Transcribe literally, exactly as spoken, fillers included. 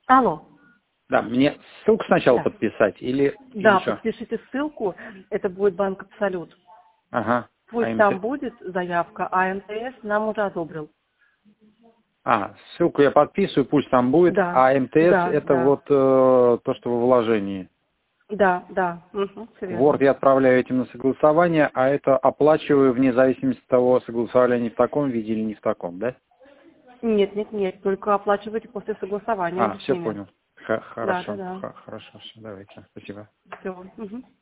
Алло. Да, мне ссылку сначала Да. подписать или, Да, или что? подпишите ссылку, это будет банк Абсолют. Ага. Пусть АМТ. там будет заявка, а МТС нам уже одобрил. А, ссылку я подписываю, пусть там будет, Да, а МТС да, это да. вот э, то, что во вложении. Да, да, угу, все Word верно. я отправляю этим на согласование, а это оплачиваю вне зависимости от того, согласовали они в таком виде или не в таком, да? Нет, нет, нет, только оплачивайте после согласования А, уже с все ними. понял. Х- Да, да, хорошо, да. Х- хорошо, все, давайте, спасибо. Все. Угу.